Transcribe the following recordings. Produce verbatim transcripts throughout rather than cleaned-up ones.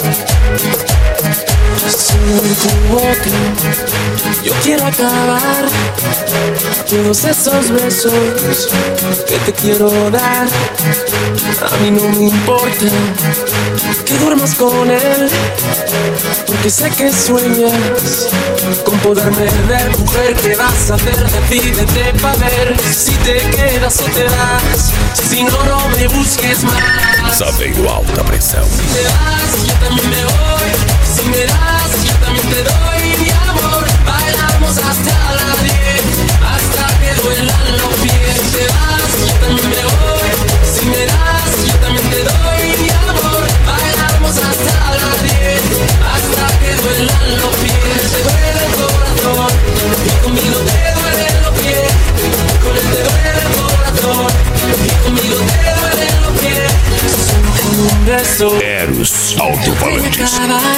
Solo en tu boca yo quiero acabar todos esos besos que te quiero dar. A mí no me importa que duermas con él, porque sé que sueñas con poderme ver. Mujer, ¿qué vas a hacer? Decídete pa' ver si te quedas o te vas. Si no, no me busques más. Saveiro alta pressão. Si te vas, yo también me voy. Si me das, yo también te doy mi amor. Bailamos hasta las diez, hasta que duelan los pies. Si te vas, yo también me voy. Si me das, yo también te doy mi amor. Bailamos hasta las diez, hasta que duelan los pies. Te duele el corazón y conmigo te duelen los pies. Con él te duele el corazón y conmigo te duelen los pies. Solo con un beso Eros Altofalantes.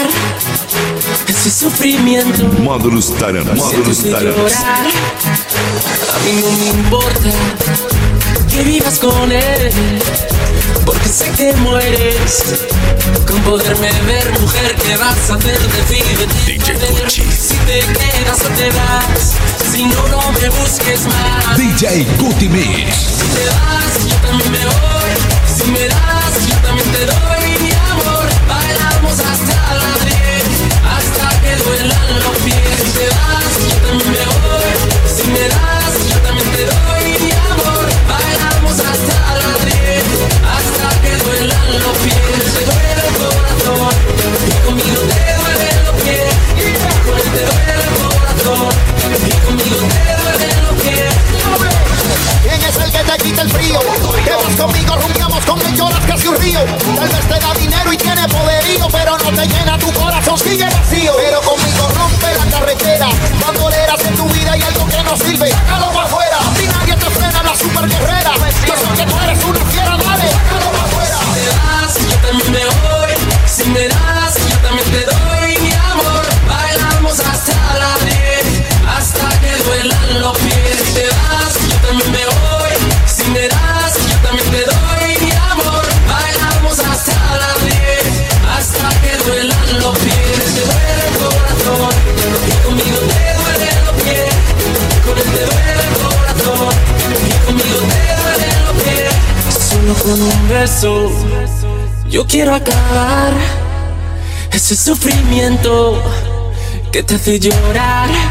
Ese sufrimiento. Módulos Taranas. Módulos Taranas. A mí no me importa que vivas con él, porque sé que mueres con poderme ver. Mujer, ¿qué vas a hacer? Decídete. D J Gucci. Si te quedas o te vas, si no, no me busques más. D J Gucci Mix. Si te vas, yo también me voy. Si me das, yo también te doy mi amor. Bailamos hasta las diez, hasta que duelan los pies. Si te vas, yo también me voy. Si me das, yo también te doy mi amor. Bailamos hasta las diez, hasta que duelan los pies. Te duele el corazón y conmigo te duelen los pies. Con él te duele el corazón y conmigo te duelen los pies. ¿Quién es el que te quita el frío? Que vas conmigo, rumbiamos con él, lloras casi un río. Tal vez te da dinero y tiene poderío, pero no te llena tu corazón, sigue vacío. Pero conmigo rompe la carretera, bandoleras en tu vida y algo que no sirve, sácalo para afuera. Si nadie te frena, la super guerrera. Yo sé que tú eres una fiera, dale, sácalo para afuera. Si te vas, yo también me voy. Si me das, yo también te doy mi amor. Bailamos hasta las diez, hasta que duelan los pies. Si te vas, yo también me voy. Si me das, yo también te doy mi amor. Bailamos hasta las diez, hasta que duelan los pies. Te duele el corazón y conmigo te duelen los pies. Con él te duele el corazón y conmigo te duelen los pies. Solo con un beso yo quiero acabar ese sufrimiento que te hace llorar.